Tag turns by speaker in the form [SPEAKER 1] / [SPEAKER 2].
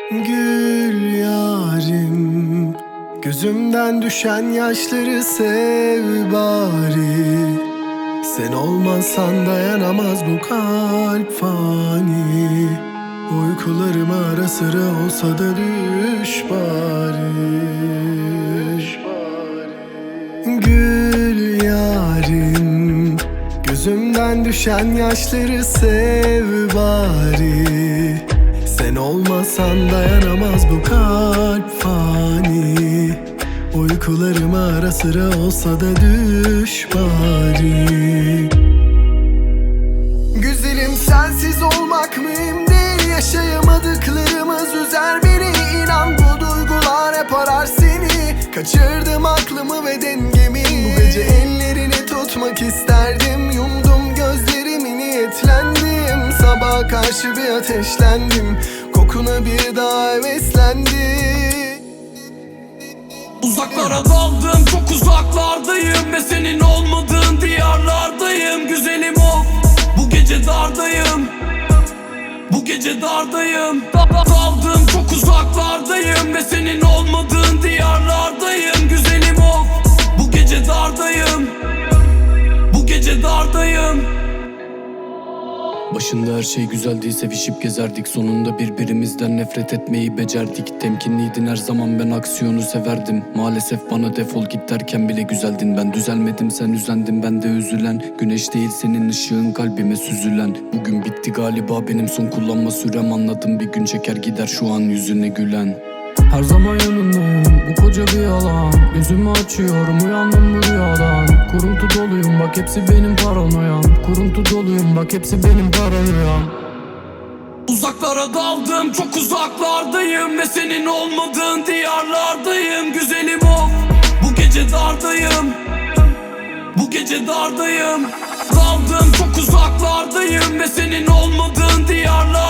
[SPEAKER 1] Gül yarim, gözümden düşen yaşları sev bari. Sen olmazsan dayanamaz bu kalp fani. Uykularıma ara sıra olsa da düş bari. Gül yarim, gözümden düşen yaşları sev bari. Sen olmasan dayanamaz bu kalp fani. Uykularıma ara sıra olsa da düş bari. Güzelim, sensiz olmak mühim değil. Yaşayamadıklarımız üzer beni. İnan bu duygular hep arar seni. Kaçırdım aklımı ve dengemi. Bu gece ellerini tutmak isterdim. Yumdum gözlerimi, niyetlendim. Sabaha karşı bir ateşlendim. Kokuna bir daha heveslendim.
[SPEAKER 2] Uzaklara daldım, çok uzaklardayım ve senin olmadığın diyarlardayım. Güzelim of, bu gece dardayım. Bu gece dardayım. Daldım, çok uzaklardayım ve senin olmadığın diyarlardayım. Güzelim of, bu gece dardayım. Bu gece dardayım. Başında her şey güzeldi, sevişip gezerdik. Sonunda birbirimizden nefret etmeyi becerdik. Temkinliydin her zaman, ben aksiyonu severdim. Maalesef bana defol git derken bile güzeldin. Ben düzelmedim, sen üzendin, ben de üzülen. Güneş değil senin ışığın kalbime süzülen. Bugün bitti galiba benim son kullanma sürem. Anladım, bir gün çeker gider şu an yüzüne gülen. Her zaman yanındayım, bu koca bir yalan. Gözümü açıyorum, uyandım bu rüyadan. Kuruntu doluyum, bak hepsi benim paranoyam. Kuruntu doluyum, bak hepsi benim paranoyam. Uzaklara daldım, çok uzaklardayım ve senin olmadığın diyarlardayım. Güzelim of, bu gece dardayım. Bu gece dardayım. Daldım, çok uzaklardayım ve senin olmadığın diyarlardayım.